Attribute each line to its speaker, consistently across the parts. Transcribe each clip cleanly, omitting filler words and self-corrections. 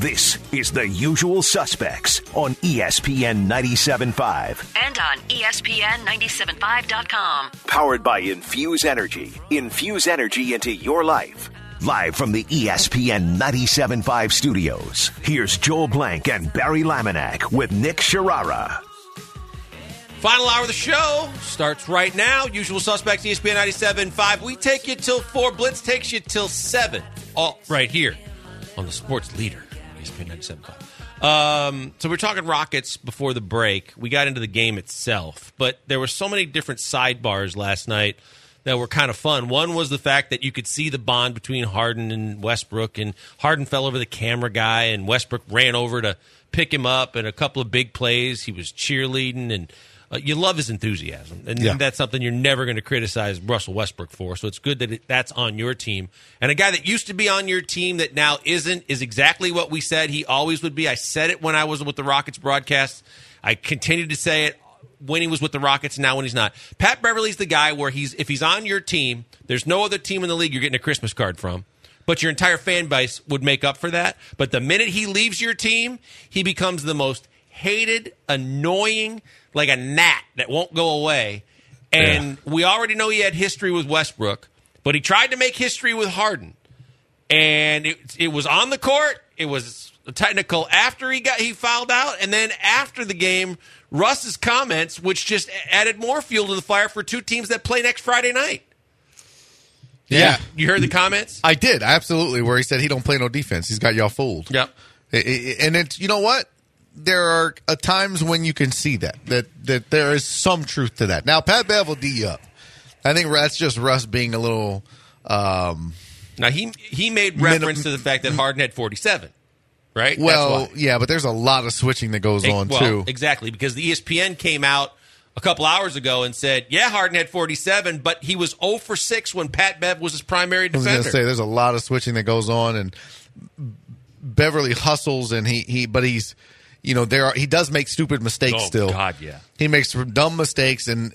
Speaker 1: This is The Usual Suspects on ESPN 97.5.
Speaker 2: And on ESPN975.com.
Speaker 1: Powered by Infuse Energy. Infuse energy into your life. Live from the ESPN 97.5 studios, here's Joel Blank and Barry Laminack with Nick Sharara.
Speaker 3: Final hour of the show starts right now. Usual Suspects, ESPN 97.5. We take you till 4. Blitz takes you till 7. All right here on the sports leader, ESPN 97.5. So we're talking Rockets before the break. We got into the game itself, but there were so many different sidebars last night that were kind of fun. One was the fact that you could see the bond between Harden and Westbrook, and Harden fell over the camera guy, and Westbrook ran over to pick him up, and a couple of big plays. He was cheerleading, and you love his enthusiasm, and that's something you're never going to criticize Russell Westbrook for, so it's good that that's on your team. And a guy that used to be on your team that now isn't is exactly what we said he always would be. I said it when I was with the Rockets broadcast. I continued to say it when he was with the Rockets, now when he's not. Pat Beverly's the guy where if he's on your team, there's no other team in the league you're getting a Christmas card from, but your entire fan base would make up for that. But the minute he leaves your team, he becomes the most hated, annoying, like a gnat that won't go away. And we already know he had history with Westbrook, but he tried to make history with Harden. And it was on the court. It was technical after he fouled out, and then after the game, Russ's comments, which just added more fuel to the fire for two teams that play next Friday night.
Speaker 4: Yeah.
Speaker 3: You heard the comments?
Speaker 4: I did, absolutely, where he said he don't play no defense. He's got y'all fooled.
Speaker 3: Yep.
Speaker 4: And it's, you know what? There are times when you can see that there is some truth to that. Now, Pat Bev will D you up. I think that's just Russ being a little...
Speaker 3: now, he made reference to the fact that Harden had 47. Right?
Speaker 4: Well, yeah, but there's a lot of switching that goes on, too.
Speaker 3: Exactly, because the ESPN came out a couple hours ago and said, Harden had 47, but he was 0 for 6 when Pat Bev was his primary defender.
Speaker 4: I was going to say, there's a lot of switching that goes on, and Beverly hustles, and but he's, he does make stupid mistakes still.
Speaker 3: Oh, God, yeah.
Speaker 4: He makes some dumb mistakes, and,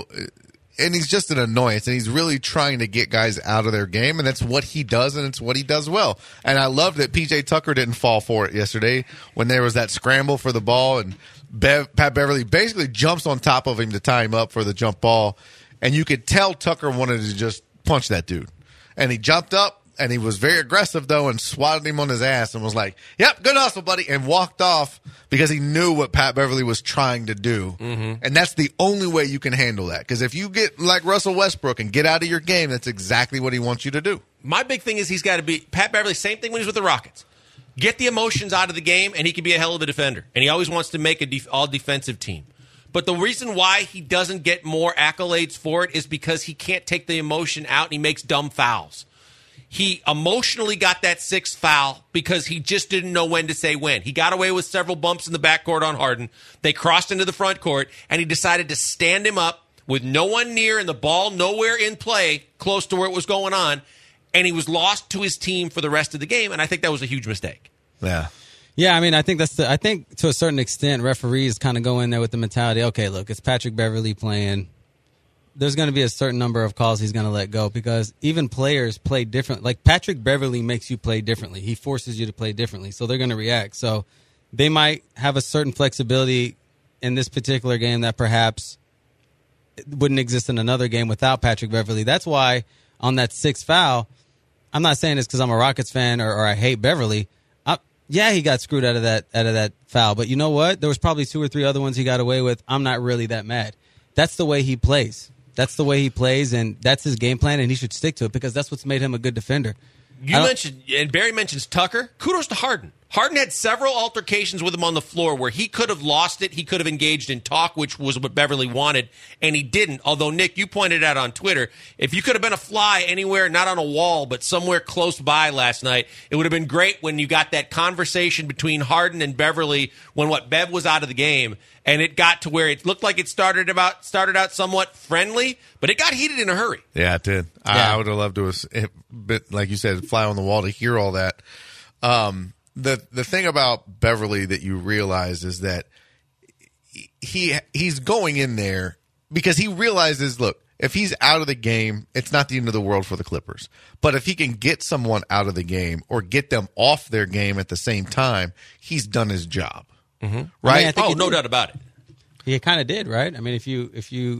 Speaker 4: and he's just an annoyance, and he's really trying to get guys out of their game, and that's what he does, and it's what he does well. And I love that P.J. Tucker didn't fall for it yesterday when there was that scramble for the ball, and Pat Beverly basically jumps on top of him to tie him up for the jump ball, and you could tell Tucker wanted to just punch that dude. And he jumped up, and he was very aggressive, though, and swatted him on his ass and was like, yep, good hustle, buddy, and walked off because he knew what Pat Beverly was trying to do. Mm-hmm. And that's the only way you can handle that. Because if you get like Russell Westbrook and get out of your game, that's exactly what he wants you to do.
Speaker 3: My big thing is he's got to be – Pat Beverly, same thing when he's with the Rockets. Get the emotions out of the game, and he can be a hell of a defender. And he always wants to make an all-defensive team. But the reason why he doesn't get more accolades for it is because he can't take the emotion out, and he makes dumb fouls. He emotionally got that 6th foul because he just didn't know when to say when. He got away with several bumps in the backcourt on Harden. They crossed into the front court, and he decided to stand him up with no one near and the ball nowhere in play close to where it was going on, and he was lost to his team for the rest of the game, and I think that was a huge mistake.
Speaker 4: Yeah.
Speaker 5: Yeah, I mean, I think I think to a certain extent, referees kind of go in there with the mentality, okay, look, it's Patrick Beverly playing. There's going to be a certain number of calls he's going to let go because even players play different. Like Patrick Beverly makes you play differently. He forces you to play differently, so they're going to react. So they might have a certain flexibility in this particular game that perhaps wouldn't exist in another game without Patrick Beverly. That's why on that 6th foul, I'm not saying this because I'm a Rockets fan or I hate Beverly. Yeah, he got screwed out of that foul, but you know what? There was probably 2 or 3 other ones he got away with. I'm not really that mad. That's the way he plays. That's the way he plays, and that's his game plan, and he should stick to it because that's what's made him a good defender.
Speaker 3: You mentioned, and Barry mentions Tucker. Kudos to Harden. Harden had several altercations with him on the floor where he could have lost it. He could have engaged in talk, which was what Beverly wanted, and he didn't. Although, Nick, you pointed out on Twitter, if you could have been a fly anywhere, not on a wall, but somewhere close by last night, it would have been great when you got that conversation between Harden and Beverly when Bev was out of the game, and it got to where it looked like it started out somewhat friendly, but it got heated in a hurry.
Speaker 4: Yeah, it did. Yeah. I would have loved to have, like you said, fly on the wall to hear all that. The thing about Beverly that you realize is that he's going in there because he realizes, look, if he's out of the game, it's not the end of the world for the Clippers. But if he can get someone out of the game or get them off their game at the same time, he's done his job.
Speaker 3: Mm-hmm.
Speaker 4: Right?
Speaker 3: I mean, no doubt about it.
Speaker 5: He kind of did, right? I mean, if you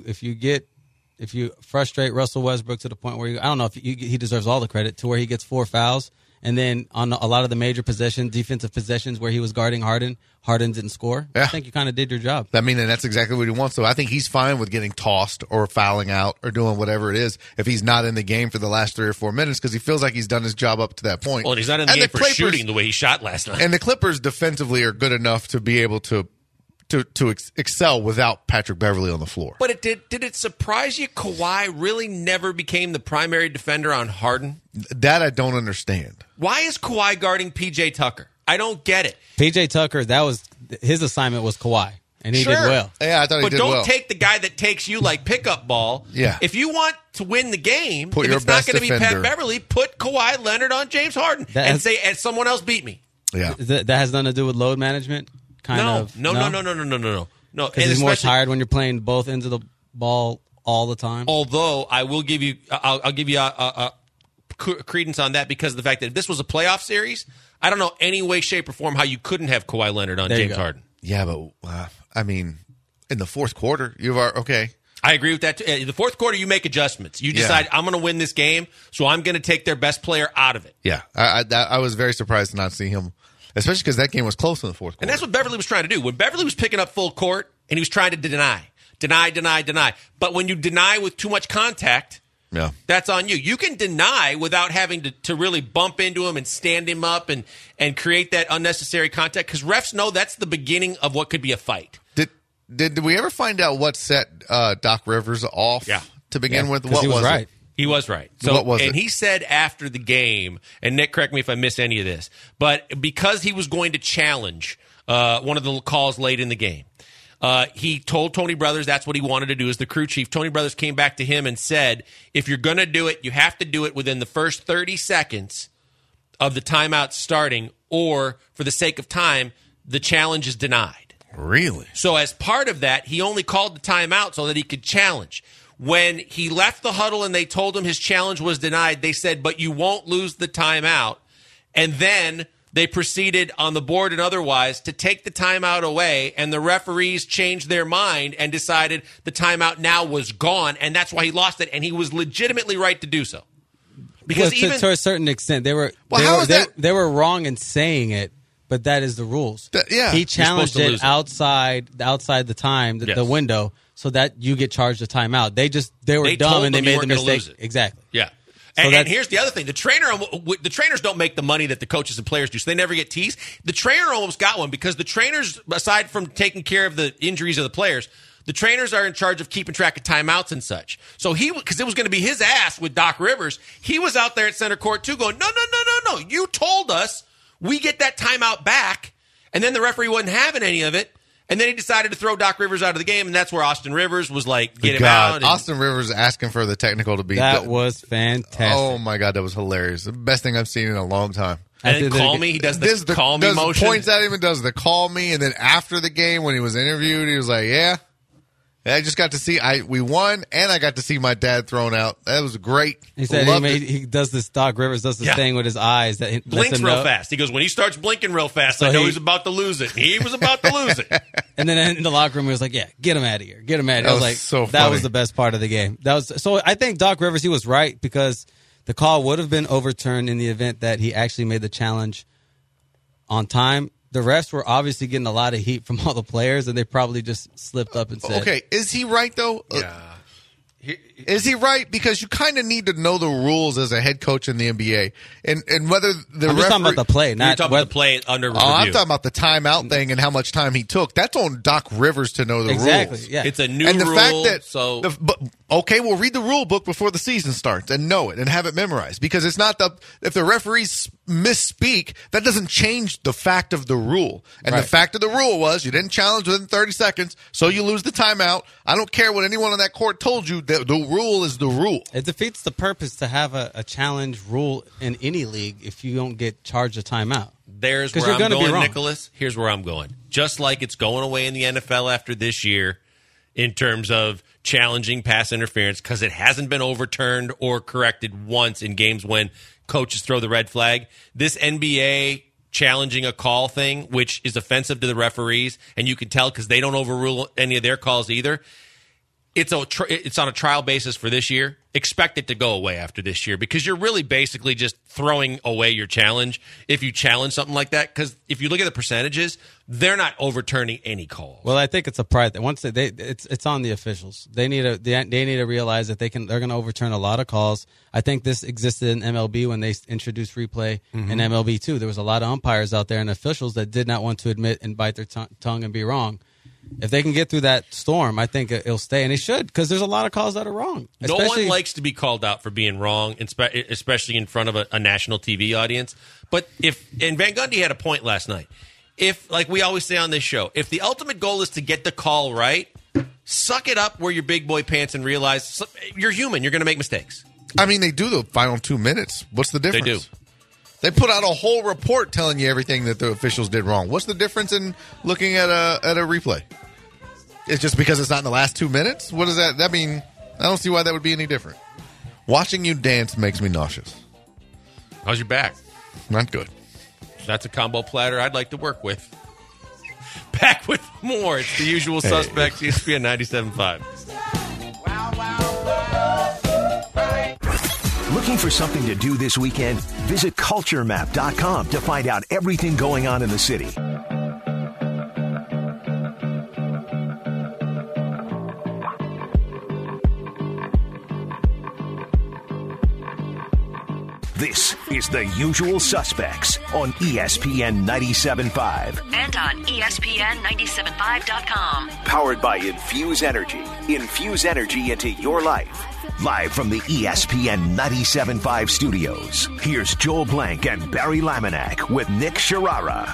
Speaker 5: frustrate Russell Westbrook to the point where I don't know if he deserves all the credit, to where he gets 4 fouls, and then on a lot of the major defensive possessions where he was guarding Harden didn't score.
Speaker 4: Yeah.
Speaker 5: I think you kind of did your job.
Speaker 4: I mean, and that's exactly what he wants. So I think he's fine with getting tossed or fouling out or doing whatever it is if he's not in the game for the last 3 or 4 minutes, because he feels like he's done his job up to that point.
Speaker 3: Well, and he's not in the game for shooting the way he shot last night.
Speaker 4: And the Clippers defensively are good enough to be able to excel without Patrick Beverley on the floor.
Speaker 3: But did it surprise you Kawhi really never became the primary defender on Harden?
Speaker 4: That I don't understand.
Speaker 3: Why is Kawhi guarding P.J. Tucker? I don't get it.
Speaker 5: P.J. Tucker, his assignment was Kawhi, and he did well.
Speaker 4: Yeah, I thought he did well.
Speaker 3: But don't take the guy that takes you like pickup ball.
Speaker 4: Yeah.
Speaker 3: If you want to win the game,
Speaker 4: Put
Speaker 3: if
Speaker 4: your
Speaker 3: it's not
Speaker 4: best
Speaker 3: going to be Pat
Speaker 4: defender.
Speaker 3: Beverley, put Kawhi Leonard on James Harden and say, and someone else beat me.
Speaker 4: Yeah.
Speaker 5: That has nothing to do with load management?
Speaker 3: No.
Speaker 5: Because he's more tired when you're playing both ends of the ball all the time.
Speaker 3: Although I will give you, I'll give you a credence on that because of the fact that if this was a playoff series, I don't know any way, shape, or form how you couldn't have Kawhi Leonard on James Harden.
Speaker 4: Yeah, but I mean, in the fourth quarter, okay.
Speaker 3: I agree with that too. In the fourth quarter, you make adjustments. You decide, I'm going to win this game, so I'm going to take their best player out of it.
Speaker 4: Yeah, I was very surprised to not see him, especially because that game was close in the fourth quarter.
Speaker 3: And that's what Beverly was trying to do. When Beverly was picking up full court, and he was trying to deny. But when you deny with too much contact, that's on you. You can deny without having to really bump into him and stand him up and create that unnecessary contact, because refs know that's the beginning of what could be a fight.
Speaker 4: Did we ever find out what set Doc Rivers off to begin with?
Speaker 5: What
Speaker 4: he was
Speaker 5: right.
Speaker 4: It?
Speaker 3: He was right. So,
Speaker 4: what was
Speaker 3: and
Speaker 4: it?
Speaker 3: he said after the game, and Nick, correct me if I miss any of this, but because he was going to challenge one of the calls late in the game, he told Tony Brothers that's what he wanted to do as the crew chief. Tony Brothers came back to him and said, if you're going to do it, you have to do it within the first 30 seconds of the timeout starting, or for the sake of time, the challenge is denied.
Speaker 4: Really?
Speaker 3: So as part of that, he only called the timeout so that he could challenge. When he left the huddle and they told him his challenge was denied, they said, but you won't lose the timeout. And then they proceeded on the board and otherwise to take the timeout away, and the referees changed their mind and decided the timeout now was gone, and that's why he lost it, and he was legitimately right to do so. Because
Speaker 5: to a certain extent, they were wrong in saying it. But that is the rules.
Speaker 4: He
Speaker 5: challenged it outside the time, the window, so that you get charged a timeout. They were dumb and they made the mistake. Exactly.
Speaker 3: Yeah. And here's the other thing: the trainers don't make the money that the coaches and players do, so they never get teased. The trainer almost got one because the trainers, aside from taking care of the injuries of the players, the trainers are in charge of keeping track of timeouts and such. So because it was going to be his ass with Doc Rivers, he was out there at center court too, going, no, you told us. We get that timeout back, and then the referee wasn't having any of it, and then he decided to throw Doc Rivers out of the game, and that's where Austin Rivers was like, get him out.
Speaker 4: Austin Rivers asking for the technical to be...
Speaker 5: That was fantastic.
Speaker 4: Oh, my God, that was hilarious. The best thing I've seen in a long time.
Speaker 3: And then call me. He does the call me motion.
Speaker 4: Points at him and does the call me, and then after the game, when he was interviewed, he was like, yeah. I just got to see we won, and I got to see my dad thrown out. That was great.
Speaker 5: He said he does this. Doc Rivers does this thing with his eyes that
Speaker 3: blinks real fast. He goes, when he starts blinking real fast, I know he's about to lose it. He was about to lose it.
Speaker 5: And then in the locker room, he was like, "Yeah, get him out of here, get him out of here." I was like,
Speaker 4: so funny.
Speaker 5: That was the best part of the game. So I think Doc Rivers, he was right, because the call would have been overturned in the event that he actually made the challenge on time. The refs were obviously getting a lot of heat from all the players, and they probably just slipped up and said,
Speaker 4: okay, is he right, though?
Speaker 3: Yeah.
Speaker 4: Is he right? Because you kind of need to know the rules as a head coach in the NBA, and whether the
Speaker 5: I'm just talking about the play, not
Speaker 3: You're talking about the play under review.
Speaker 4: I'm talking about the timeout thing and how much time he took. That's on Doc Rivers to know the rules.
Speaker 5: Yeah.
Speaker 3: It's a new
Speaker 4: and the
Speaker 3: rule.
Speaker 4: Fact that, okay, we'll read the rule book before the season starts and know it and have it memorized, because it's not if the referees misspeak, that doesn't change the fact of the rule. And the fact of the rule was you didn't challenge within 30 seconds, so you lose the timeout. I don't care what anyone on that court told you. The rule is the rule.
Speaker 5: It defeats the purpose to have a challenge rule in any league if you don't get charged a timeout.
Speaker 3: There's where I'm going, Nicholas. Here's where I'm going. Just like it's going away in the NFL after this year in terms of challenging pass interference because it hasn't been overturned or corrected once in games when coaches throw the red flag. This NBA challenging a call thing, which is offensive to the referees, and you can tell because they don't overrule any of their calls either. It's on a trial basis for this year. Expect it to go away after this year because you're really basically just throwing away your challenge if you challenge something like that. Because if you look at the percentages, they're not overturning any calls.
Speaker 5: Well, I think it's a pride that once it's on the officials. They need to realize that they're going to overturn a lot of calls. I think this existed in MLB when they introduced replay in MLB too. There was a lot of umpires out there and officials that did not want to admit and bite their tongue and be wrong. If they can get through that storm, I think it'll stay, and it should, because there's a lot of calls that are wrong.
Speaker 3: No one likes to be called out for being wrong, especially in front of a national TV audience. But and Van Gundy had a point last night. If, like we always say on this show, if the ultimate goal is to get the call right, suck it up, wear your big boy pants, and realize you're human. You're going to make mistakes.
Speaker 4: I mean, they do the final 2 minutes. What's the difference?
Speaker 3: They do.
Speaker 4: They put out a whole report telling you everything that the officials did wrong. What's the difference in looking at a replay? It's just because it's not in the last 2 minutes? What does that mean? I don't see why that would be any different. Watching you dance makes me nauseous.
Speaker 3: How's your back?
Speaker 4: Not good.
Speaker 3: That's a combo platter I'd like to work with. Back with more. It's the usual suspects, ESPN 97.5.
Speaker 1: Looking for something to do this weekend? Visit culturemap.com to find out everything going on in the city. This is The Usual Suspects on ESPN 97.5.
Speaker 2: And on ESPN975.com.
Speaker 1: Powered by Infuse Energy. Infuse energy into your life. Live from the ESPN 97.5 studios, here's Joel Blank and Barry Laminack with Nick Sharara.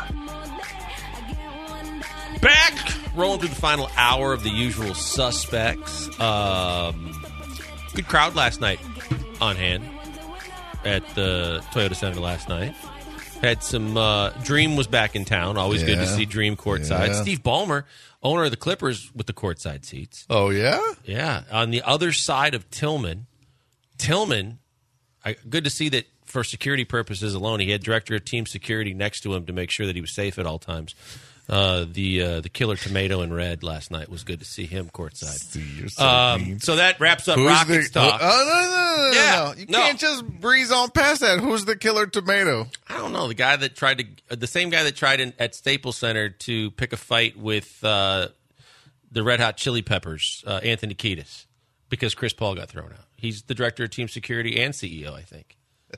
Speaker 3: Back, rolling through the final hour of The Usual Suspects. Good crowd last night on hand at the Toyota Center last night. Had some Dream was back in town. Always good to see Dream courtside.
Speaker 4: Yeah.
Speaker 3: Steve Ballmer, owner of the Clippers, with the courtside seats.
Speaker 4: Oh, yeah?
Speaker 3: Yeah. On the other side of Tillman, good to see that for security purposes alone, he had director of team security next to him to make sure that he was safe at all times. The killer tomato in red last night was good to see him courtside. So that wraps up Rockets talk.
Speaker 4: No. You can't just breeze on past that. Who's the killer tomato?
Speaker 3: I don't know. The same guy that tried at Staples Center to pick a fight with the Red Hot Chili Peppers, Anthony Kiedis, because Chris Paul got thrown out. He's the director of team security and CEO, I think.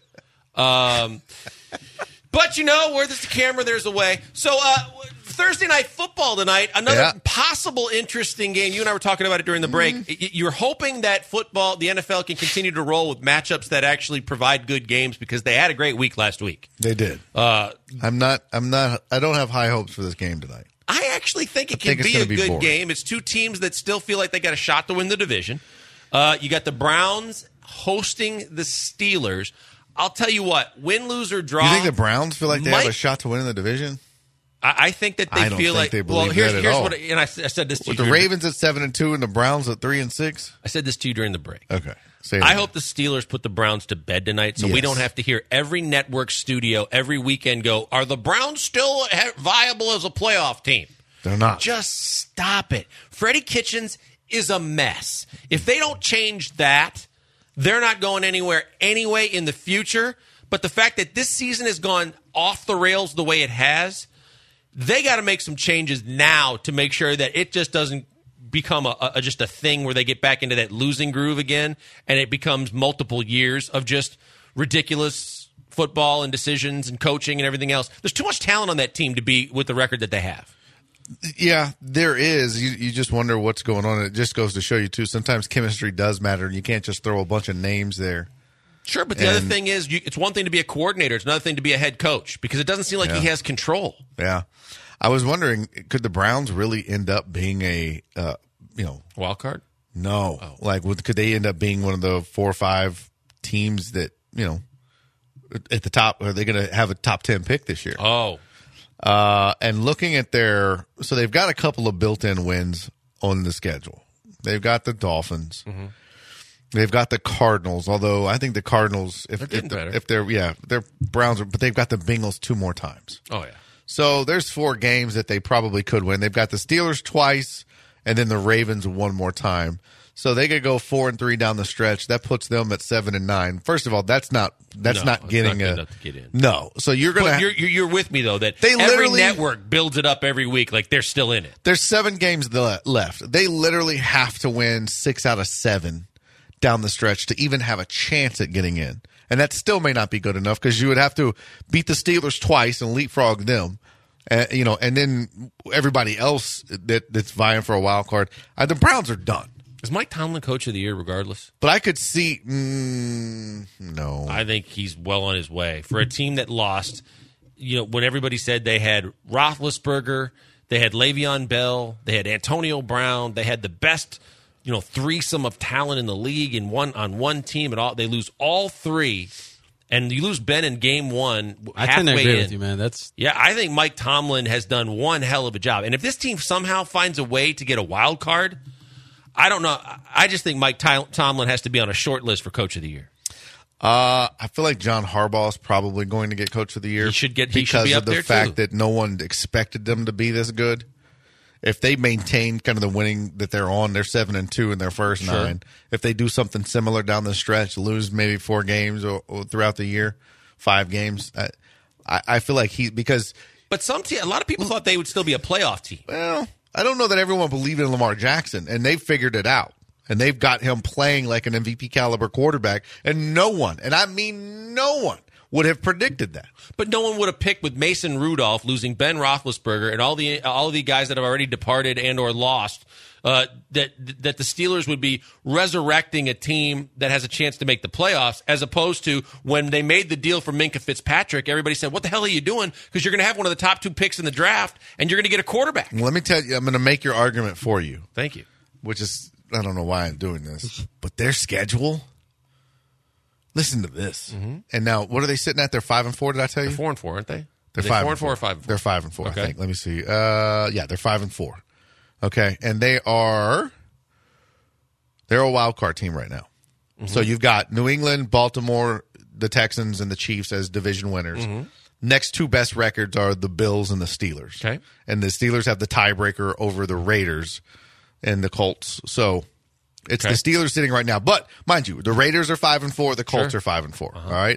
Speaker 3: But where there's the camera, there's a way. So Thursday night football tonight, another possible interesting game. You and I were talking about it during the break. You're hoping that the NFL can continue to roll with matchups that actually provide good games because they had a great week last week.
Speaker 4: They did. I don't have high hopes for this game tonight.
Speaker 3: I actually think it can be a good game. It's two teams that still feel like they got a shot to win the division. You got the Browns hosting the Steelers. I'll tell you what, win, lose, or draw.
Speaker 4: You think the Browns feel like they have a shot to win in the division?
Speaker 3: I think that they feel like.
Speaker 4: They believe here's
Speaker 3: what, and I said this to you.
Speaker 4: With the Ravens at 7-2 and the Browns at 3-6.
Speaker 3: I said this to you during the break.
Speaker 4: Okay.
Speaker 3: I hope the Steelers put the Browns to bed tonight, so we don't have to hear every network studio every weekend go, "Are the Browns still viable as a playoff team?"
Speaker 4: They're not.
Speaker 3: Just stop it. Freddie Kitchens is a mess. If they don't change that, they're not going anywhere anyway in the future. But the fact that this season has gone off the rails the way it has, they got to make some changes now to make sure that it just doesn't become just a thing where they get back into that losing groove again, and it becomes multiple years of just ridiculous football and decisions and coaching and everything else. There's too much talent on that team to be with the record that they have.
Speaker 4: Yeah, there is. You just wonder what's going on. It just goes to show you, too, sometimes chemistry does matter, and you can't just throw a bunch of names there.
Speaker 3: Sure, but the other thing is it's one thing to be a coordinator. It's another thing to be a head coach because it doesn't seem like he has control.
Speaker 4: Yeah. I was wondering, could the Browns really end up being a,
Speaker 3: wild card?
Speaker 4: No. Oh. Could they end up being one of the 4 or 5 teams that, at the top, are they going to have a top 10 pick this year?
Speaker 3: Oh.
Speaker 4: And looking at so they've got a couple of built-in wins on the schedule. They've got the Dolphins.
Speaker 3: Mm-hmm.
Speaker 4: They've got the Cardinals, although I think the Cardinals, they're Browns, but they've got the Bengals 2 more times.
Speaker 3: Oh, yeah.
Speaker 4: So there's 4 games that they probably could win. They've got the Steelers twice and then the Ravens 1 more time. So they could go 4-3 down the stretch. That puts them at 7-9. First of all, that's not getting
Speaker 3: good enough to get in.
Speaker 4: No. So you're going
Speaker 3: to you're with me though that
Speaker 4: every
Speaker 3: network builds it up every week like they're still in it.
Speaker 4: There's 7 games left. They literally have to win 6 out of 7 down the stretch to even have a chance at getting in. And that still may not be good enough because you would have to beat the Steelers twice and leapfrog them. And then everybody else that's vying for a wild card. The Browns are done.
Speaker 3: Is Mike Tomlin coach of the year regardless?
Speaker 4: But I could see no.
Speaker 3: I think he's well on his way. For a team that lost, when everybody said they had Roethlisberger, they had Le'Veon Bell, they had Antonio Brown, they had the best threesome of talent in the league on one team, and they lose all 3, and you lose Ben in game 1.
Speaker 5: I tend to agree with you, man.
Speaker 3: I think Mike Tomlin has done one hell of a job, and if this team somehow finds a way to get a wild card, I don't know. I just think Mike Tomlin has to be on a short list for Coach of the Year.
Speaker 4: I feel like John Harbaugh is probably going to get Coach of the Year.
Speaker 3: He should be up
Speaker 4: because of the
Speaker 3: there
Speaker 4: fact
Speaker 3: too.
Speaker 4: that no one expected them to be this good. If they maintain kind of the winning that they're on, they're 7-2 in their first 9. If they do something similar down the stretch, lose maybe 4 games or throughout the year, 5 games, I feel like
Speaker 3: But a lot of people thought they would still be a playoff team.
Speaker 4: Well, I don't know that everyone believed in Lamar Jackson, and they've figured it out. And they've got him playing like an MVP caliber quarterback, and no one, and I mean no one, would have predicted that.
Speaker 3: But no one would have picked with Mason Rudolph losing Ben Roethlisberger and all the guys that have already departed and or lost, that the Steelers would be resurrecting a team that has a chance to make the playoffs, as opposed to when they made the deal for Minkah Fitzpatrick, everybody said, what the hell are you doing? Because you're going to have one of the top 2 picks in the draft, and you're going to get a quarterback.
Speaker 4: Well, let me tell you, I'm going to make your argument for you.
Speaker 3: Thank you.
Speaker 4: Which is, I don't know why I'm doing this, but their schedule, listen to this. Mm-hmm. And now, what are they sitting at? They're 5-4, did I tell you?
Speaker 3: They're 4-4, aren't they?
Speaker 4: They're
Speaker 3: 5-4 or 5-4?
Speaker 4: They're 5-4,
Speaker 3: okay.
Speaker 4: I think. Let me see. They're 5-4. Okay, and they're a wild card team right now. Mm-hmm. So you've got New England, Baltimore, the Texans, and the Chiefs as division winners. Mm-hmm. Next 2 best records are the Bills and the Steelers.
Speaker 3: Okay,
Speaker 4: and the Steelers have the tiebreaker over the Raiders and the Colts. So it's the Steelers sitting right now. But mind you, the Raiders are 5-4, the Colts are 5-4. All right.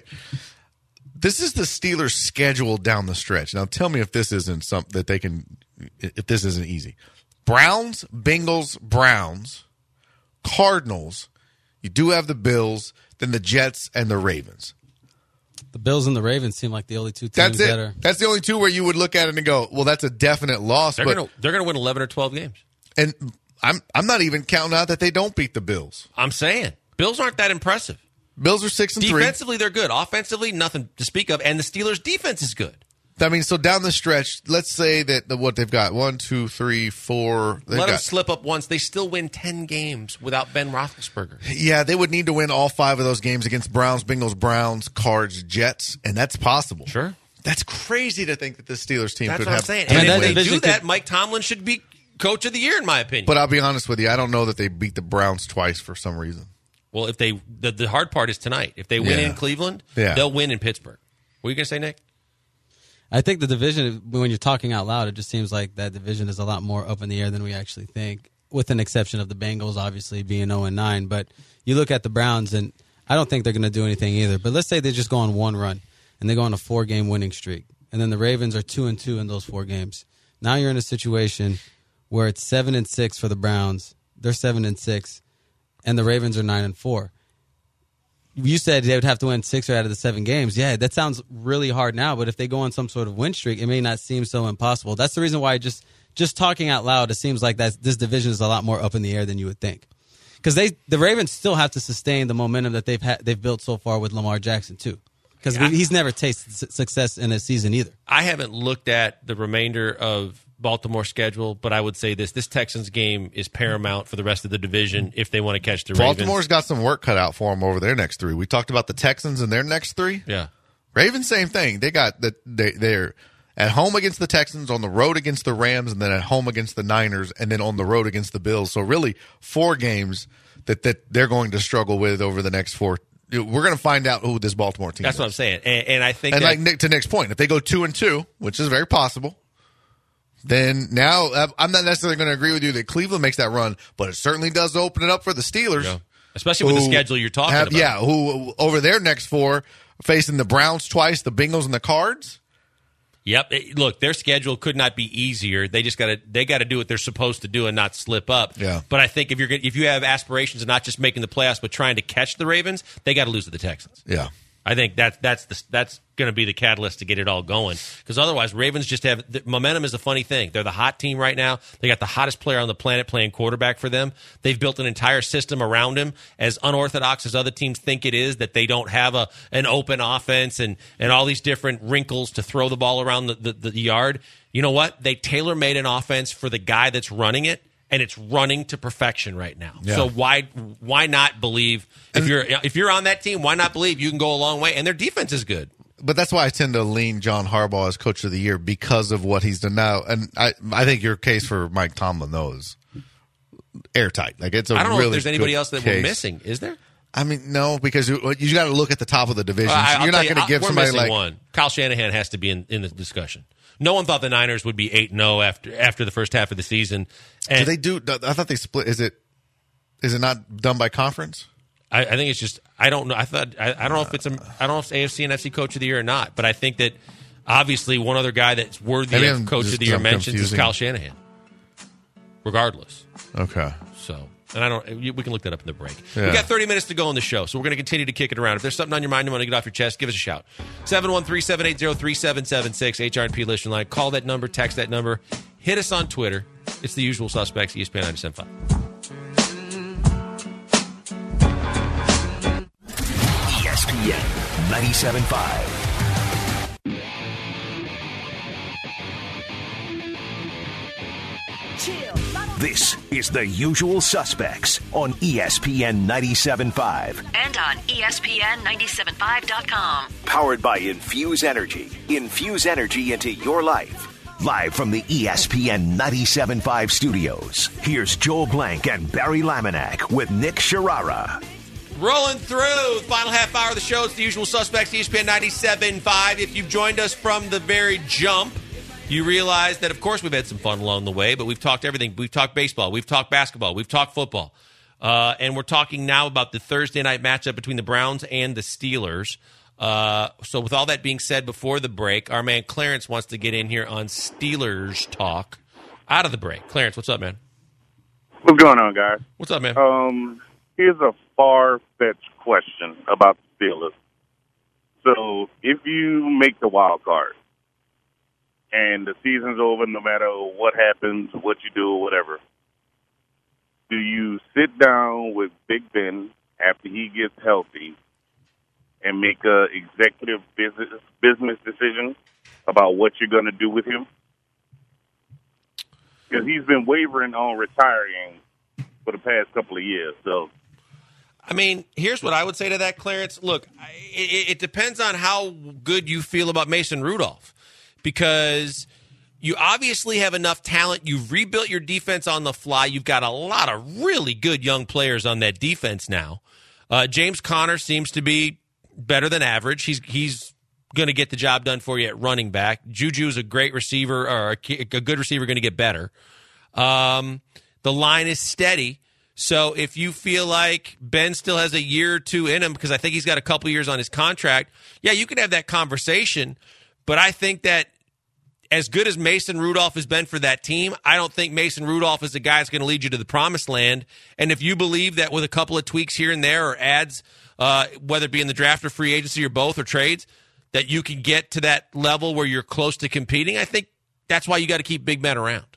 Speaker 4: This is the Steelers' schedule down the stretch. Now tell me if this isn't something that they can. If this isn't easy. Browns, Bengals, Browns, Cardinals. You do have the Bills, then the Jets and the Ravens.
Speaker 5: The Bills and the Ravens seem like the only 2 teams that are.
Speaker 4: That's the only 2 where you would look at it and go, "Well, that's a definite loss."
Speaker 3: They're going to win 11 or 12 games.
Speaker 4: And I'm not even counting out that they don't beat the Bills.
Speaker 3: I'm saying Bills aren't that impressive.
Speaker 4: Bills are 6-3.
Speaker 3: Defensively, they're good. Offensively, nothing to speak of. And the Steelers' defense is good.
Speaker 4: I mean, so down the stretch, let's say that what they've got, 1, 2, 3, 4.
Speaker 3: Let them slip up once. They still win 10 games without Ben Roethlisberger.
Speaker 4: Yeah, they would need to win all 5 of those games against Browns, Bengals, Browns, Cards, Jets, and that's possible.
Speaker 3: Sure.
Speaker 4: That's crazy to think that the Steelers team could have.
Speaker 3: That's what I'm saying. And if they do that, Mike Tomlin should be Coach of the Year, in my opinion.
Speaker 4: But I'll be honest with you, I don't know that they beat the Browns twice for some reason.
Speaker 3: Well, if the hard part is tonight. If they win in Cleveland, they'll win in Pittsburgh. What are you going to say, Nick?
Speaker 5: I think the division, when you're talking out loud, it just seems like that division is a lot more up in the air than we actually think, with an exception of the Bengals, obviously, being 0-9. But you look at the Browns, and I don't think they're going to do anything either. But let's say they just go on one run, and they go on a 4-game winning streak. And then the Ravens are 2-2 in those 4 games. Now you're in a situation where it's 7-6 for the Browns. They're 7-6, and the Ravens are 9-4. You said they would have to win 6 out of the 7 games. Yeah, that sounds really hard now, but if they go on some sort of win streak, it may not seem so impossible. That's the reason why just talking out loud, it seems like this division is a lot more up in the air than you would think. Because the Ravens still have to sustain the momentum that they've built so far with Lamar Jackson too. Because he's never tasted success in a season either.
Speaker 3: I haven't looked at the remainder of Baltimore's schedule, but I would say this Texans game is paramount for the rest of the division if they want to catch the Ravens.
Speaker 4: Baltimore's got some work cut out for them over their next 3. We talked about the Texans and their next 3.
Speaker 3: Yeah.
Speaker 4: Ravens, same thing. They got they're at home against the Texans, on the road against the Rams, and then at home against the Niners, and then on the road against the Bills. So really 4 games that they're going to struggle with over the next 4. We're going to find out who this Baltimore team is.
Speaker 3: That's what I'm saying. And I think
Speaker 4: and like Nick, to Nick's point, if they go 2-2, which is very possible, then now I'm not necessarily going to agree with you that Cleveland makes that run, but it certainly does open it up for the Steelers.
Speaker 3: Yeah. Especially with the schedule you're talking about.
Speaker 4: Yeah, who over their next 4 facing the Browns twice, the Bengals, and the Cards.
Speaker 3: Yep. Look, their schedule could not be easier. They got to do what they're supposed to do and not slip up.
Speaker 4: Yeah.
Speaker 3: But I think if you have aspirations of not just making the playoffs but trying to catch the Ravens, they got to lose to the Texans.
Speaker 4: Yeah.
Speaker 3: I think that's going to be the catalyst to get it all going, because otherwise Ravens just have momentum is a funny thing. They're the hot team right now. They got the hottest player on the planet playing quarterback for them. They've built an entire system around him, as unorthodox as other teams think it is, that they don't have an open offense and all these different wrinkles to throw the ball around the yard. You know what? They tailor-made an offense for the guy that's running it, and it's running to perfection right now.
Speaker 4: Yeah.
Speaker 3: So why not believe if you're on that team? Why not believe you can go a long way? And their defense is good.
Speaker 4: But that's why I tend to lean John Harbaugh as Coach of the Year, because of what he's done now. And I think your case for Mike Tomlin, though, is airtight. Like, it's a
Speaker 3: I don't know
Speaker 4: really
Speaker 3: if there's anybody
Speaker 4: good
Speaker 3: else that
Speaker 4: case.
Speaker 3: we're missing. Is there?
Speaker 4: I mean, no, because you got to look at the top of the division.
Speaker 3: I'll
Speaker 4: You're not
Speaker 3: tell
Speaker 4: going to give
Speaker 3: we're
Speaker 4: somebody
Speaker 3: missing
Speaker 4: like
Speaker 3: one. Kyle Shanahan has to be in the discussion. No one thought the Niners would be 8-0 after the first half of the season. And
Speaker 4: do they do? I thought they split. Is it not done by conference?
Speaker 3: I think it's just I don't know. I don't know if it's I don't know if it's AFC and NFC Coach of the Year or not. But I think that obviously one other guy that's worthy of Coach of the Year mentions is Kyle Shanahan. Regardless.
Speaker 4: Okay.
Speaker 3: So. And we can look that up in the break.
Speaker 4: Yeah.
Speaker 3: We got 30 minutes to go on the show, so we're going to continue to kick it around. If there's something on your mind you want to get off your chest, give us a shout. 713-780-3776, HRP Listen Line. Call that number, text that number. Hit us on Twitter. It's the usual suspects, ESPN 97.5.
Speaker 1: ESPN 97.5. This is The Usual Suspects on ESPN 97.5.
Speaker 2: And on ESPN975.com.
Speaker 1: Powered by Infuse Energy. Infuse energy into your life. Live from the ESPN 97.5 studios, here's Joel Blank and Barry Laminack with Nick Sharara.
Speaker 3: Rolling through the final half hour of the show. It's The Usual Suspects, ESPN 97.5. If you've joined us from the very jump, you realize that, of course, we've had some fun along the way, but we've talked everything. We've talked baseball. We've talked basketball. We've talked football. And we're talking now about the Thursday night matchup between the Browns and the Steelers. So with all that being said before the break, our man Clarence wants to get in here on Steelers talk out of the break. Clarence, what's up, man?
Speaker 6: What's going on, guys?
Speaker 3: What's up, man?
Speaker 6: Here's a far-fetched question about the Steelers. So if you make the wild card, and the season's over, no matter what happens, what you do, or whatever, do you sit down with Big Ben after he gets healthy and make a executive business decision about what you're going to do with him? Because he's been wavering on retiring for the past couple of years. So,
Speaker 3: I mean, here's what I would say to that, Clarence. Look, it depends on how good you feel about Mason Rudolph. Because you obviously have enough talent. You've rebuilt your defense on the fly. You've got a lot of really good young players on that defense now. James Conner seems to be better than average. He's going to get the job done for you at running back. Juju's a great receiver, or a good receiver, going to get better. The line is steady. So if you feel like Ben still has a year or two in him, because I think he's got a couple years on his contract, yeah, you can have that conversation. But I think that as good as Mason Rudolph has been for that team, I don't think Mason Rudolph is the guy that's going to lead you to the promised land. And if you believe that with a couple of tweaks here and there, or adds, whether it be in the draft or free agency or both or trades, that you can get to that level where you're close to competing, I think that's why you got to keep Big Ben around.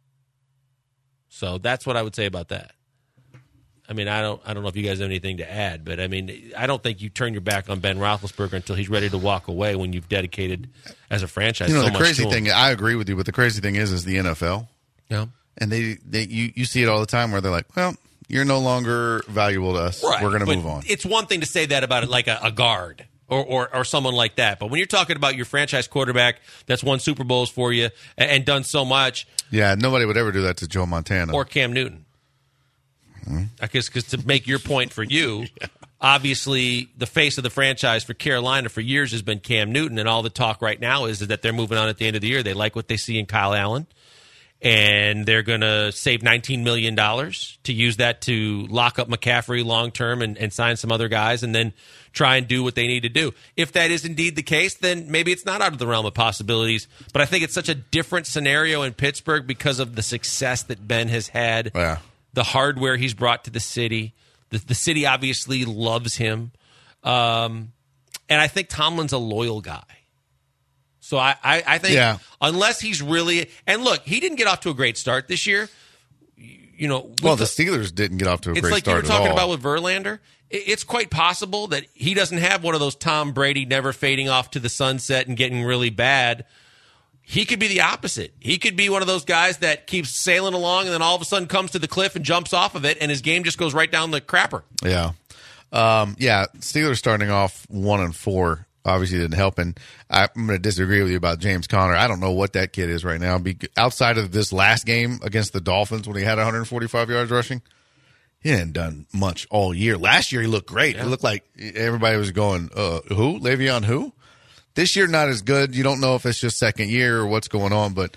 Speaker 3: So that's what I would say about that. I mean, I don't know if you guys have anything to add, but I mean, I don't think you turn your back on Ben Roethlisberger until he's ready to walk away when you've dedicated as a franchise.
Speaker 4: You know,
Speaker 3: so
Speaker 4: the
Speaker 3: much
Speaker 4: crazy
Speaker 3: to him.
Speaker 4: thing, I agree with you, but the crazy thing is the NFL.
Speaker 3: Yeah.
Speaker 4: And you see it all the time where they're like, well, you're no longer valuable to us.
Speaker 3: Right.
Speaker 4: We're going to
Speaker 3: But
Speaker 4: move on.
Speaker 3: It's one thing to say that about it like a guard. or someone like that. But when you're talking about your franchise quarterback that's won Super Bowls for you and done so much.
Speaker 4: Yeah, nobody would ever do that to Joe Montana.
Speaker 3: Or Cam Newton. I guess because to make your point for you, obviously the face of the franchise for Carolina for years has been Cam Newton, and all the talk right now is that they're moving on at the end of the year. They like what they see in Kyle Allen, and they're going to save $19 million to use that to lock up McCaffrey long-term and sign some other guys and then try and do what they need to do. If that is indeed the case, then maybe it's not out of the realm of possibilities. But I think it's such a different scenario in Pittsburgh because of the success that Ben has had, the hardware he's brought to the city. The city obviously loves him. And I think Tomlin's a loyal guy. So I think unless he's really – and look, he didn't get off to a great start this year. The
Speaker 4: Steelers didn't get off to a great start
Speaker 3: It's like you were talking about with Verlander. It's quite possible that he doesn't have one of those Tom Brady never fading off to the sunset and getting really bad. He could be the opposite. He could be one of those guys that keeps sailing along and then all of a sudden comes to the cliff and jumps off of it, and his game just goes right down the crapper.
Speaker 4: Yeah. Steelers starting off 1-4 obviously didn't help, and I'm going to disagree with you about James Conner. I don't know what that kid is right now. Outside of this last game against the Dolphins when he had 145 yards rushing, he hadn't done much all year. Last year he looked great. Yeah. It looked like everybody was going, who? Le'Veon who? This year not as good. You don't know if it's just second year or what's going on, but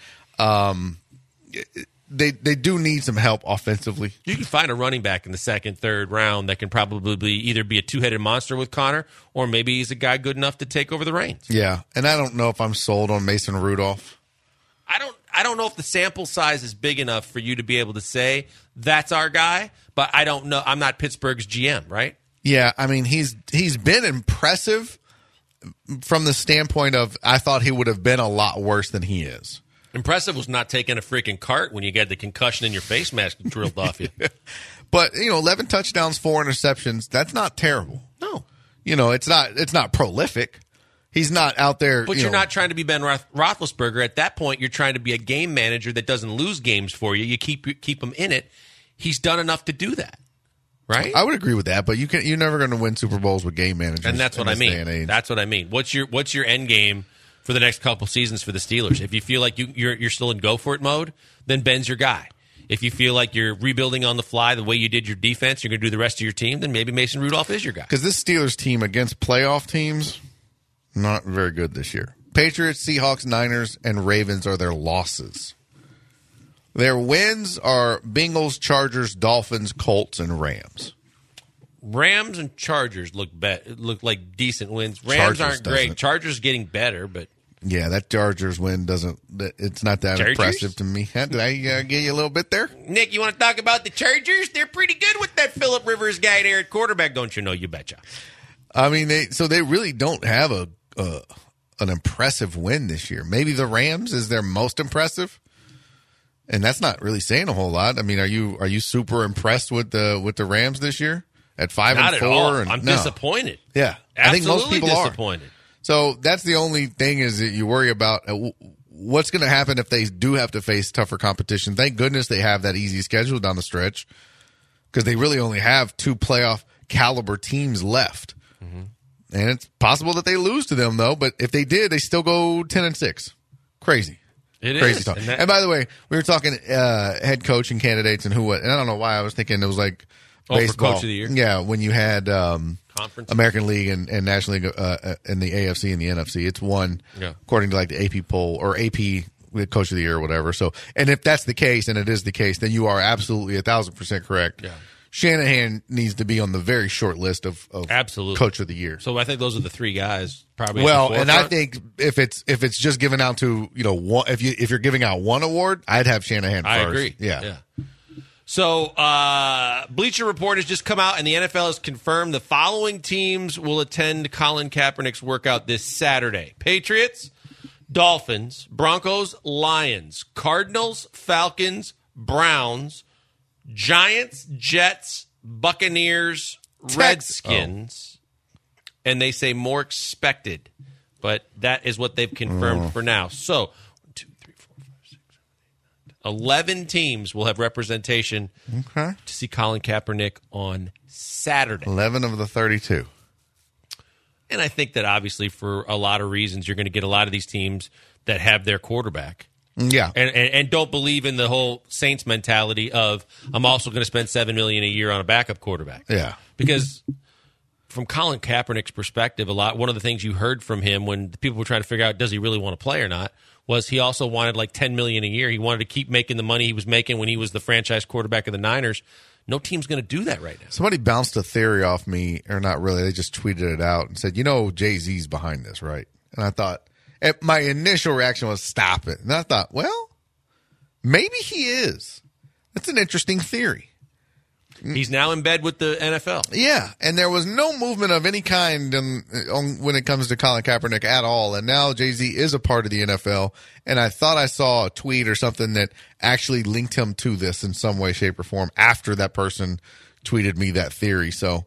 Speaker 4: they do need some help offensively.
Speaker 3: You can find a running back in the second, third round that can probably either be a two-headed monster with Connor, or maybe he's a guy good enough to take over the reins.
Speaker 4: Yeah, and I don't know if I'm sold on Mason Rudolph.
Speaker 3: I don't know if the sample size is big enough for you to be able to say that's our guy, but I don't know. I'm not Pittsburgh's GM, right?
Speaker 4: Yeah, I mean he's been impressive from the standpoint of I thought he would have been a lot worse than he is.
Speaker 3: Impressive was not taking a freaking cart when you got the concussion in your face mask drilled off you.
Speaker 4: But 11 touchdowns, 4 interceptions. That's not terrible.
Speaker 3: No,
Speaker 4: it's not prolific. He's not out there.
Speaker 3: But you're not trying to be Ben Roethlisberger. At that point, you're trying to be a game manager that doesn't lose games for you. You keep him in it. He's done enough to do that, right?
Speaker 4: I would agree with that. But you're never going to win Super Bowls with game managers.
Speaker 3: And that's what I mean. That's what I mean. What's your end game for the next couple seasons for the Steelers? If you feel like you're still in go for it mode, then Ben's your guy. If you feel like you're rebuilding on the fly the way you did your defense, you're going to do the rest of your team, then maybe Mason Rudolph is your guy.
Speaker 4: Because this Steelers team against playoff teams, not very good this year. Patriots, Seahawks, Niners, and Ravens are their losses. Their wins are Bengals, Chargers, Dolphins, Colts, and Rams.
Speaker 3: Rams and Chargers look like decent wins. Rams aren't great. Chargers getting better, but
Speaker 4: yeah, that Chargers win it's not that impressive to me. Did I get you a little bit there?
Speaker 3: Nick, you want to talk about the Chargers? They're pretty good with that Phillip Rivers guy there at quarterback, don't you know? You betcha.
Speaker 4: I mean, they really don't have an impressive win this year. Maybe the Rams is their most impressive, and that's not really saying a whole lot. I mean, are you super impressed with the Rams this year at 5-4?
Speaker 3: Not at all. I'm disappointed.
Speaker 4: Yeah,
Speaker 3: absolutely,
Speaker 4: I think most people
Speaker 3: disappointed.
Speaker 4: are. So that's the only thing is that you worry about what's going to happen if they do have to face tougher competition. Thank goodness they have that easy schedule down the stretch because they really only have 2 playoff caliber teams left. Mm-hmm. And it's possible that they lose to them, though. But if they did, they still go 10-6. Crazy. Crazy talk. And by the way, we were talking head coaching candidates and and I don't know why I was thinking it was like baseball.
Speaker 3: For Coach of the Year?
Speaker 4: Yeah, when you had
Speaker 3: Conference?
Speaker 4: American League and National League in the AFC and the NFC. It's one according to like the AP poll or AP Coach of the Year or whatever. So, and if that's the case, and it is the case, then you are absolutely 1,000% correct. Yeah. Shanahan needs to be on the very short list of
Speaker 3: absolutely
Speaker 4: Coach of the Year.
Speaker 3: So I think those are the 3 guys probably.
Speaker 4: Well, and I think if it's just given out to one, if you're giving out one award, I'd have Shanahan first.
Speaker 3: I agree.
Speaker 4: Yeah.
Speaker 3: So Bleacher Report has just come out, and the NFL has confirmed the following teams will attend Colin Kaepernick's workout this Saturday: Patriots, Dolphins, Broncos, Lions, Cardinals, Falcons, Browns, Giants, Jets, Buccaneers, Redskins, and they say more expected, but that is what they've confirmed for now. So 1, 2, 3, 4, 5, 6, 7, 8, 9, 10. 11 teams will have representation to see Colin Kaepernick on Saturday.
Speaker 4: 11 of the 32.
Speaker 3: And I think that obviously for a lot of reasons, you're going to get a lot of these teams that have their quarterback.
Speaker 4: Yeah.
Speaker 3: And don't believe in the whole Saints mentality of I'm also going to spend $7 million a year on a backup quarterback.
Speaker 4: Yeah.
Speaker 3: Because from Colin Kaepernick's perspective, one of the things you heard from him when people were trying to figure out does he really want to play or not was he also wanted like $10 million a year. He wanted to keep making the money he was making when he was the franchise quarterback of the Niners. No team's going to do that right now.
Speaker 4: Somebody bounced a theory off me, or not really. They just tweeted it out and said, Jay-Z's behind this, right? And I thought, my initial reaction was, stop it. And I thought, well, maybe he is. That's an interesting theory.
Speaker 3: He's now in bed with the NFL.
Speaker 4: Yeah, and there was no movement of any kind when it comes to Colin Kaepernick at all. And now Jay-Z is a part of the NFL. And I thought I saw a tweet or something that actually linked him to this in some way, shape, or form after that person tweeted me that theory. So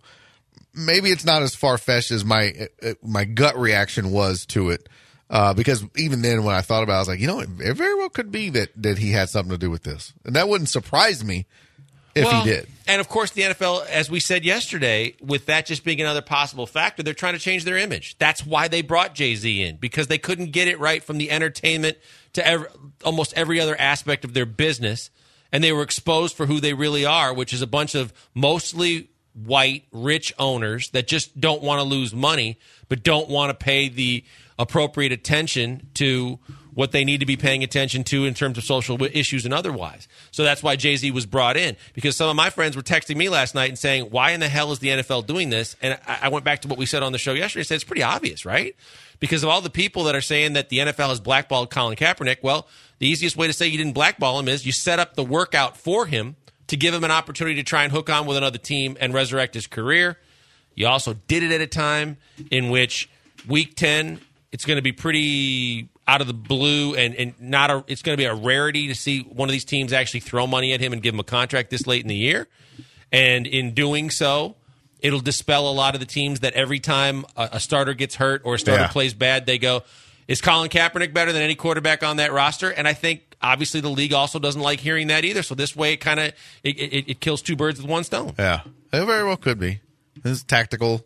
Speaker 4: maybe it's not as far-fetched as my gut reaction was to it. Because even then when I thought about it, I was like, it very well could be that he had something to do with this. And that wouldn't surprise me if he did.
Speaker 3: And, of course, the NFL, as we said yesterday, with that just being another possible factor, they're trying to change their image. That's why they brought Jay-Z in, because they couldn't get it right from the entertainment to almost every other aspect of their business, and they were exposed for who they really are, which is a bunch of mostly white, rich owners that just don't want to lose money but don't want to pay the appropriate attention to what they need to be paying attention to in terms of social issues and otherwise. So that's why Jay-Z was brought in, because some of my friends were texting me last night and saying, why in the hell is the NFL doing this? And I went back to what we said on the show yesterday and said, it's pretty obvious, right? Because of all the people that are saying that the NFL has blackballed Colin Kaepernick, well, the easiest way to say you didn't blackball him is you set up the workout for him to give him an opportunity to try and hook on with another team and resurrect his career. You also did it at a time in which Week 10, it's going to be pretty out of the blue, and it's going to be a rarity to see one of these teams actually throw money at him and give him a contract this late in the year. And in doing so, it'll dispel a lot of the teams that every time a starter gets hurt or a starter plays bad, they go, is Colin Kaepernick better than any quarterback on that roster? And I think obviously the league also doesn't like hearing that either. So this way it kills two birds with one stone.
Speaker 4: Yeah, it very well could be. This is tactical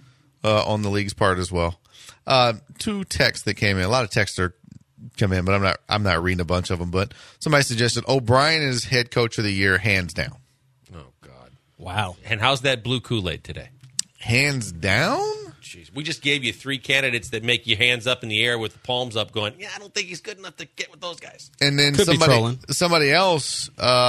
Speaker 4: on the league's part as well. Two texts that came in. A lot of texts come in, but I'm not reading a bunch of them. But somebody suggested O'Brien is head coach of the year, hands down.
Speaker 3: Oh God!
Speaker 5: Wow.
Speaker 3: And how's that blue Kool-Aid today?
Speaker 4: Hands down?
Speaker 3: Jeez, we just gave you 3 candidates that make you hands up in the air with the palms up, going, "Yeah, I don't think he's good enough to get with those guys."
Speaker 4: And then somebody else,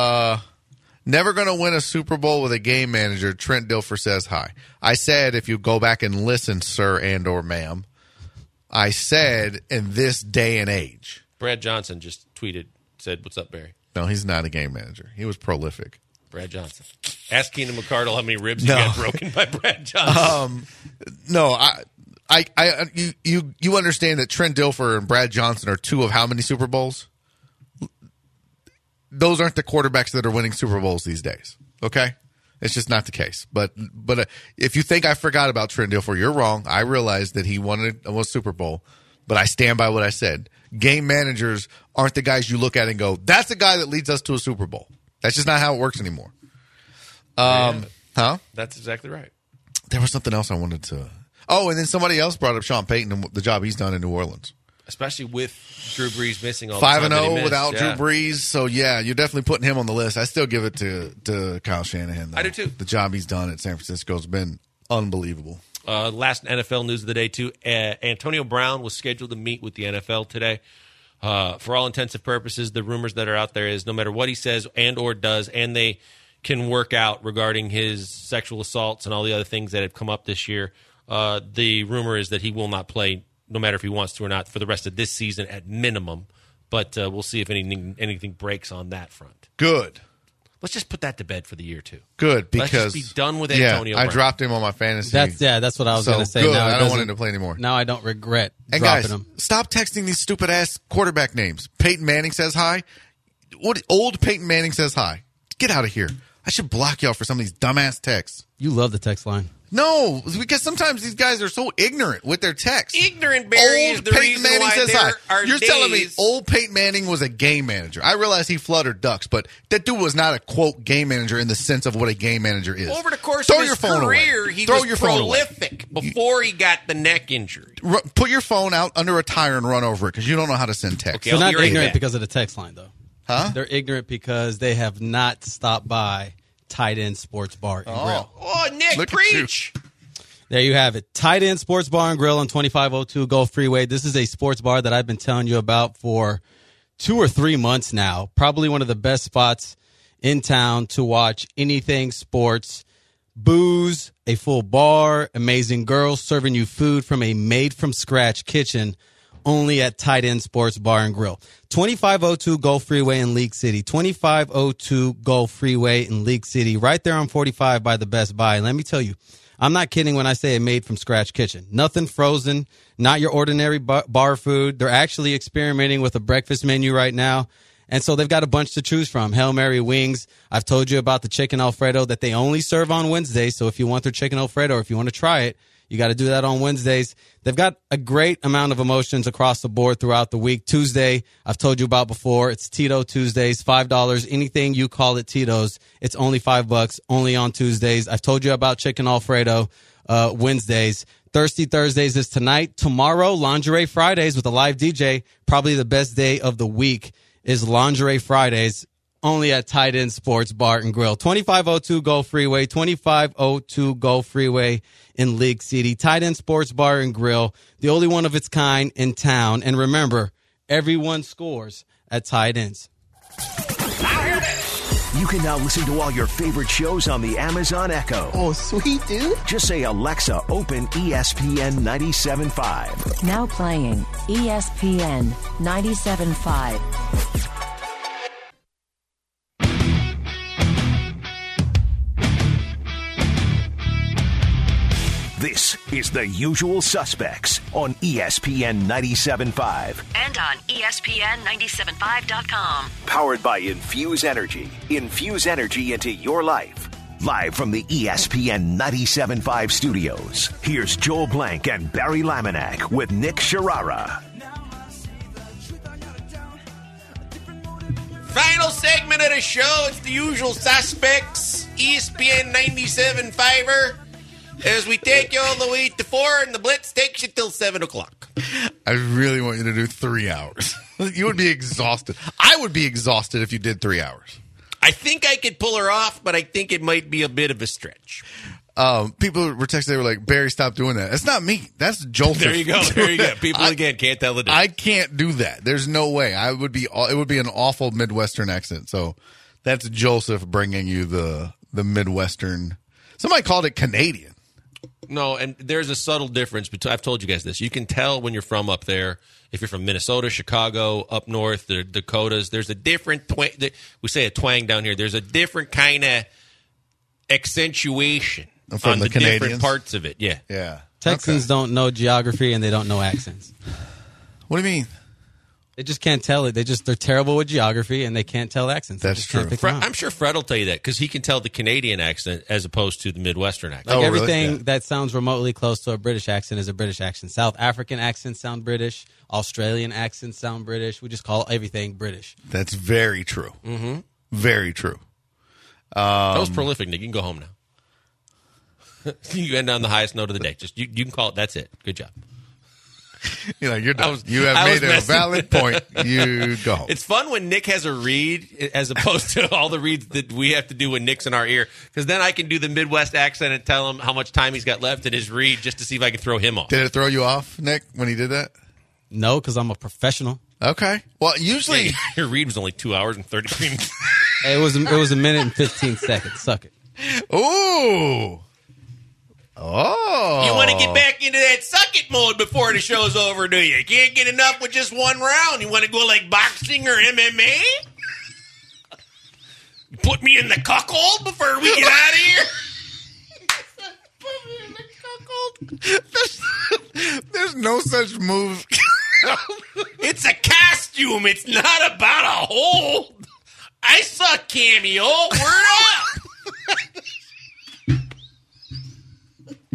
Speaker 4: never going to win a Super Bowl with a game manager. Trent Dilfer says hi. I said, if you go back and listen, sir and or ma'am, I said in this day and age.
Speaker 3: Brad Johnson just said, "What's up, Barry?"
Speaker 4: No, he's not a game manager. He was prolific.
Speaker 3: Brad Johnson. Ask Keenan McCardle how many ribs he got broken by Brad Johnson.
Speaker 4: No, you understand that Trent Dilfer and Brad Johnson are 2 of how many Super Bowls? Those aren't the quarterbacks that are winning Super Bowls these days. Okay? It's just not the case. But if you think I forgot about Trent Dilfer, you're wrong. I realized that he won a Super Bowl, but I stand by what I said. Game managers aren't the guys you look at and go, that's the guy that leads us to a Super Bowl. That's just not how it works anymore. Huh?
Speaker 3: That's exactly right.
Speaker 4: There was something else I wanted to. Oh, and then somebody else brought up Sean Payton and the job he's done in New Orleans.
Speaker 3: Especially with Drew Brees missing all the time.
Speaker 4: 5-0 without Drew Brees. So, yeah, you're definitely putting him on the list. I still give it to Kyle Shanahan, though.
Speaker 3: I do, too.
Speaker 4: The job he's done at San Francisco has been unbelievable.
Speaker 3: Last NFL news of the day, too. Antonio Brown was scheduled to meet with the NFL today. For all intents and purposes, the rumors that are out there is no matter what he says and or does, and they can work out regarding his sexual assaults and all the other things that have come up this year, the rumor is that he will not play, no matter if he wants to or not, for the rest of this season at minimum. But we'll see if anything breaks on that front.
Speaker 4: Good.
Speaker 3: Let's just put that to bed for the year, too.
Speaker 4: Good, because
Speaker 3: let's just be done with Antonio Brown.
Speaker 4: I dropped him on my fantasy.
Speaker 5: That's what I was going to say.
Speaker 4: Good.
Speaker 5: Now
Speaker 4: I don't want him to play anymore.
Speaker 5: Now I don't regret
Speaker 4: and
Speaker 5: dropping
Speaker 4: guys,
Speaker 5: him.
Speaker 4: Stop texting these stupid-ass quarterback names. Peyton Manning says hi. What? Old Peyton Manning says hi. Get out of here. I should block y'all for some of these dumbass texts.
Speaker 5: You love the text line.
Speaker 4: No, because sometimes these guys are so ignorant with their text.
Speaker 3: Ignorant, Barry, is the reason why there are
Speaker 4: You're
Speaker 3: days.
Speaker 4: telling me old Peyton Manning was a game manager. I realize he fluttered ducks, but that dude was not a, quote, game manager in the sense of what a game manager is.
Speaker 3: Over the course
Speaker 4: Throw
Speaker 3: of his
Speaker 4: your phone
Speaker 3: career,
Speaker 4: away.
Speaker 3: he
Speaker 4: Throw
Speaker 3: was
Speaker 4: your phone away.
Speaker 3: prolific before he got the neck injury.
Speaker 4: Put your phone out under a tire and run over it because you don't know how to send text.
Speaker 3: Okay,
Speaker 5: So
Speaker 3: I'll
Speaker 5: not
Speaker 3: be right
Speaker 5: ignorant
Speaker 3: back.
Speaker 5: because of the text line, though.
Speaker 4: Huh?
Speaker 5: They're ignorant because they have not stopped by Tight End Sports Bar and Grill.
Speaker 3: Oh, Nick,
Speaker 4: Look at
Speaker 3: preach.
Speaker 5: There you have it. Tight End Sports Bar and Grill on 2502 Gulf Freeway. This is a sports bar that I've been telling you about for 2 or 3 months now. Probably one of the best spots in town to watch anything sports. Booze, a full bar, amazing girls serving you food from a made-from-scratch kitchen, only at Tight End Sports Bar and Grill. 2502 Gulf Freeway in League City. 2502 Gulf Freeway in League City, right there on 45 by the Best Buy. And let me tell you, I'm not kidding when I say a made-from-scratch kitchen. Nothing frozen, not your ordinary bar food. They're actually experimenting with a breakfast menu right now. And so they've got a bunch to choose from. Hail Mary wings. I've told you about the chicken Alfredo that they only serve on Wednesdays. So if you want their chicken Alfredo or if you want to try it, you got to do that on Wednesdays. They've got a great amount of emotions across the board throughout the week. Tuesday, I've told you about before. It's Tito Tuesdays, $5. Anything you call it Tito's, it's only $5, only on Tuesdays. I've told you about chicken Alfredo Wednesdays. Thirsty Thursdays is tonight. Tomorrow, Lingerie Fridays with a live DJ. Probably the best day of the week is Lingerie Fridays, only at Tight End Sports Bar and Grill. 2502 Gulf Freeway, 2502 Gulf Freeway in League City. Tight End Sports Bar and Grill, the only one of its kind in town. And remember, everyone scores at Tight Ends.
Speaker 1: You can now listen to all your favorite shows on the Amazon Echo.
Speaker 2: Oh, sweet, dude.
Speaker 1: Just say, Alexa, open ESPN 97.5.
Speaker 7: Now playing ESPN 97.5.
Speaker 1: This is The Usual Suspects on ESPN 97.5.
Speaker 8: And on ESPN975.com.
Speaker 1: Powered by Infuse Energy. Infuse energy into your life. Live from the ESPN 97.5 studios, here's Joel Blank and Barry Laminack with Nick Sharara.
Speaker 3: Final segment of the show. It's The Usual Suspects, ESPN 97.5er. As we take you all the way to 4, and the Blitz takes you till 7 o'clock.
Speaker 4: I really want you to do 3 hours. You would be exhausted. I would be exhausted if you did 3 hours.
Speaker 3: I think I could pull her off, but I think it might be a bit of a stretch.
Speaker 4: People were texting, they were like, Barry, stop doing that. It's not me. That's Joseph.
Speaker 3: There you go. There you go. People, again, can't tell the difference.
Speaker 4: I can't do that. There's no way. It would be an awful Midwestern accent. So that's Joseph bringing you the Midwestern. Somebody called it Canadian.
Speaker 3: No, and there's a subtle difference between. I've told you guys this. You can tell when you're from up there. If you're from Minnesota, Chicago, up north, the Dakotas, there's a different twang. We say a twang down here. There's a different kind of accentuation
Speaker 4: From
Speaker 3: on
Speaker 4: the
Speaker 3: the different
Speaker 4: Canadians?
Speaker 3: parts of it. Yeah.
Speaker 4: Yeah.
Speaker 5: Texans don't know geography and they don't know accents.
Speaker 4: What do you mean?
Speaker 5: They just can't tell it. They're terrible with geography and they can't tell accents. They
Speaker 4: That's
Speaker 5: just can't
Speaker 4: true.
Speaker 5: pick them out.
Speaker 3: I'm sure Fred will tell you that because he can tell the Canadian accent as opposed to the Midwestern accent.
Speaker 5: Like
Speaker 4: Oh, really?
Speaker 5: everything
Speaker 4: Yeah.
Speaker 5: that sounds remotely close to a British accent is a British accent. South African accents sound British. Australian accents sound British. We just call everything British.
Speaker 4: That's very true. Mm-hmm. Very true.
Speaker 3: That was prolific, Nick. You can go home now. You end on the highest note of the day. Just you can call it. That's it. Good job.
Speaker 4: You're done. You
Speaker 3: I
Speaker 4: have
Speaker 3: was
Speaker 4: made a
Speaker 3: messing
Speaker 4: valid
Speaker 3: with that.
Speaker 4: point. You go home.
Speaker 3: It's fun when Nick has a read as opposed to all the reads that we have to do when Nick's in our ear. Because then I can do the Midwest accent and tell him how much time he's got left in his read just to see if I can throw him off.
Speaker 4: Did it throw you off, Nick, when he did that?
Speaker 5: No, because I'm a professional.
Speaker 4: Okay. Well, usually
Speaker 3: Your read was only 2 hours and 33 minutes.
Speaker 5: It was a minute and 15 seconds. Suck it.
Speaker 4: Ooh. Oh.
Speaker 3: You want to get back into that suck it mode before the show's over, do you? You can't get enough with just one round. You want to go like boxing or MMA? Put me in the cuckold before we get out of here? Put me in the cuckold?
Speaker 4: There's no such move.
Speaker 3: It's a costume. It's not about a hold. I suck cameo. Word up.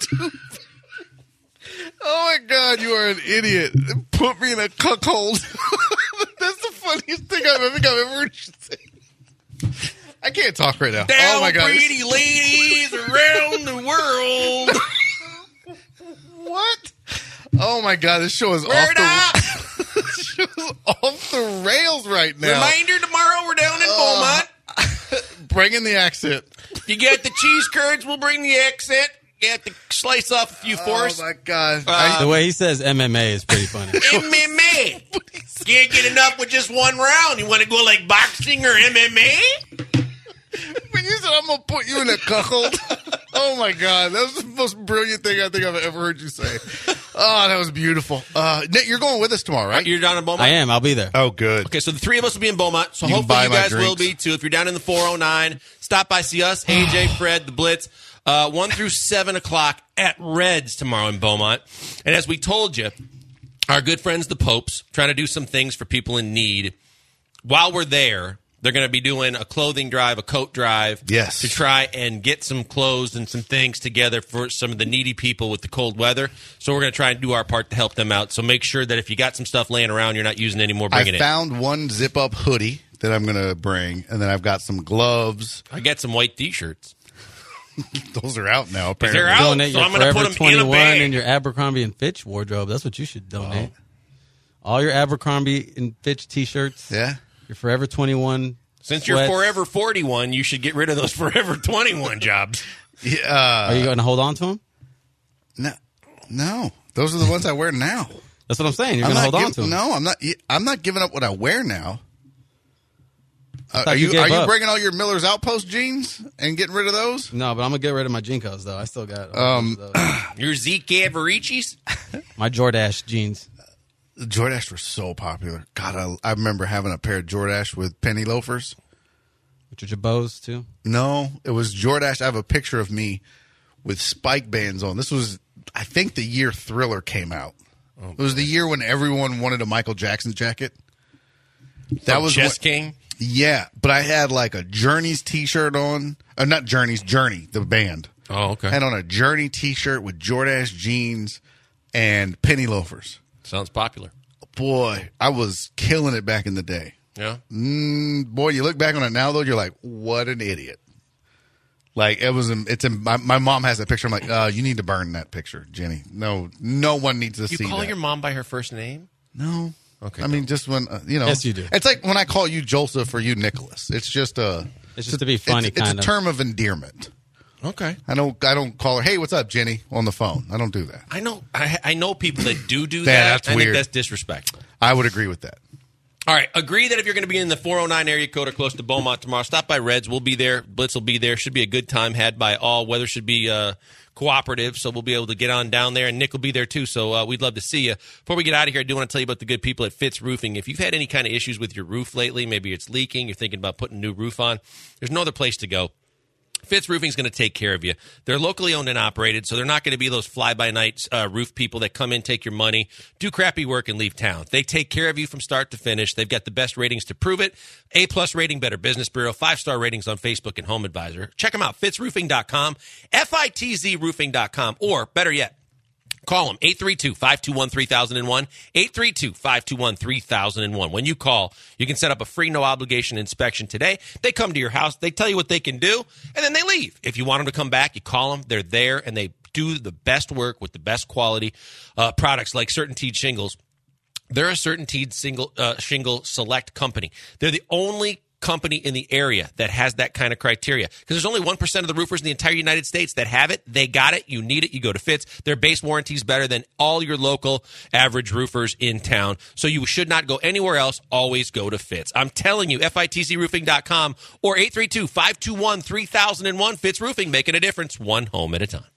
Speaker 4: Oh my God, you are an idiot. Put me in a cuckold. That's the funniest thing I think I've ever heard you say. I can't talk right now.
Speaker 3: Down
Speaker 4: oh my God.
Speaker 3: pretty ladies around the world.
Speaker 4: What? Oh my God, this show is this show is off the rails right now.
Speaker 3: Reminder, tomorrow we're down in Beaumont.
Speaker 4: Bring in the accent.
Speaker 3: You get the cheese curds, we'll bring the accent. You have to slice off a few forks.
Speaker 4: Oh my God.
Speaker 5: The way he says MMA is pretty funny.
Speaker 3: MMA. Can't get enough with just one round. You want to go like boxing or MMA?
Speaker 4: When you said I'm going to put you in a cuckold. Oh my God. That was the most brilliant thing I think I've ever heard you say. Oh, that was beautiful. Nick, you're going with us tomorrow, right?
Speaker 3: You're down in Beaumont?
Speaker 5: I am. I'll be there.
Speaker 4: Oh, good.
Speaker 3: Okay, so the three of us will be in Beaumont. So
Speaker 4: You can
Speaker 3: hopefully
Speaker 4: buy
Speaker 3: you
Speaker 4: my
Speaker 3: guys
Speaker 4: drinks.
Speaker 3: will be too. If you're down in the 409, stop by, see us, AJ, Fred, the Blitz, 1 through 7 o'clock at Reds tomorrow in Beaumont. And as we told you, our good friends, the Popes, trying to do some things for people in need. While we're there, they're going to be doing a clothing drive, a coat drive.
Speaker 4: Yes.
Speaker 3: To try and get some clothes and some things together for some of the needy people with the cold weather. So we're going to try and do our part to help them out. So make sure that if you got some stuff laying around you're not using anymore, bring it in.
Speaker 4: I found one zip-up hoodie that I'm going to bring, and then I've got some gloves.
Speaker 3: I got some white T-shirts.
Speaker 4: Those are out now, apparently.
Speaker 3: They're out.
Speaker 5: Donate
Speaker 3: so
Speaker 5: your
Speaker 3: I'm gonna
Speaker 5: Forever
Speaker 3: put 'em in a
Speaker 5: 21
Speaker 3: bag.
Speaker 5: and your Abercrombie and Fitch wardrobe. That's what you should donate. All your Abercrombie and Fitch T-shirts.
Speaker 4: Yeah.
Speaker 5: Your Forever 21.
Speaker 3: Since you're
Speaker 5: sweats.
Speaker 3: Forever 41, you should get rid of those Forever 21 jobs.
Speaker 4: Yeah.
Speaker 5: Are you going to hold on to them?
Speaker 4: No. Those are the ones I wear now.
Speaker 5: That's what I'm saying. You're going to hold on to them.
Speaker 4: No, I'm not giving up what I wear now.
Speaker 5: thought
Speaker 4: Are
Speaker 5: you
Speaker 4: you
Speaker 5: gave up.
Speaker 4: bringing all your Miller's Outpost jeans and getting rid of those?
Speaker 5: No, but I'm going to get rid of my Jinkos, though. I still got those.
Speaker 3: Your Zeke Avericis?
Speaker 5: My Jordache jeans.
Speaker 4: The Jordache were so popular. God, I remember having a pair of Jordache with penny loafers.
Speaker 5: Which are Jabos, too.
Speaker 4: No, it was Jordache. I have a picture of me with spike bands on. This was, I think, the year Thriller came out. It was the year when everyone wanted a Michael Jackson jacket. That was
Speaker 3: Chess King?
Speaker 4: Yeah, but I had like a Journey's T-shirt on. Not Journey's, Journey, the band.
Speaker 3: Oh, okay.
Speaker 4: I had on a Journey T-shirt with Jordache jeans and penny loafers.
Speaker 3: Sounds popular.
Speaker 4: Boy, I was killing it back in the day.
Speaker 3: Yeah.
Speaker 4: Boy, you look back on it now, though, you're like, what an idiot. Like, my mom has that picture. I'm like, you need to burn that picture, Jenny. No one needs to see that.
Speaker 3: You call your mom by her first name?
Speaker 4: No.
Speaker 3: Okay.
Speaker 4: I mean, just when,
Speaker 5: Yes, you do.
Speaker 4: It's like when I call you Joseph or you Nicholas. It's just
Speaker 5: It's just to be funny,
Speaker 4: it's
Speaker 5: kind
Speaker 4: a
Speaker 5: of.
Speaker 4: term of endearment.
Speaker 3: Okay.
Speaker 4: I don't call her, hey, what's up, Jenny, on the phone. I don't do that.
Speaker 3: I know. I know people that do that.
Speaker 4: That's
Speaker 3: I
Speaker 4: weird.
Speaker 3: think that's disrespectful.
Speaker 4: I would agree with that.
Speaker 3: All right. Agree that if you're going to be in the 409 area code or close to Beaumont tomorrow, stop by Reds. We'll be there. Blitz will be there. Should be a good time had by all. Weather should be cooperative, so we'll be able to get on down there. And Nick will be there, too, so we'd love to see you. Before we get out of here, I do want to tell you about the good people at Fitz Roofing. If you've had any kind of issues with your roof lately, maybe it's leaking, you're thinking about putting a new roof on, there's no other place to go. Fitz Roofing is going to take care of you. They're locally owned and operated, so they're not going to be those fly-by-night roof people that come in, take your money, do crappy work, and leave town. They take care of you from start to finish. They've got the best ratings to prove it. A-plus rating, Better Business Bureau, 5-star ratings on Facebook and Home Advisor. Check them out, fitzroofing.com, FITZroofing.com, or better yet, call them, 832-521-3001, 832-521-3001. When you call, you can set up a free no-obligation inspection today. They come to your house, they tell you what they can do, and then they leave. If you want them to come back, you call them. They're there, and they do the best work with the best quality products like CertainTeed shingles. They're a CertainTeed shingle select company. They're the only company in the area that has that kind of criteria, because there's only 1% of the roofers in the entire United States that have it. They got it. You need it. You go to Fitz. Their base warranty is better than all your local average roofers in town, so you should not go anywhere else. Always go to Fitz. I'm telling you, FITZroofing.com or 832-521-3001. Fitz Roofing, making a difference one home at a time.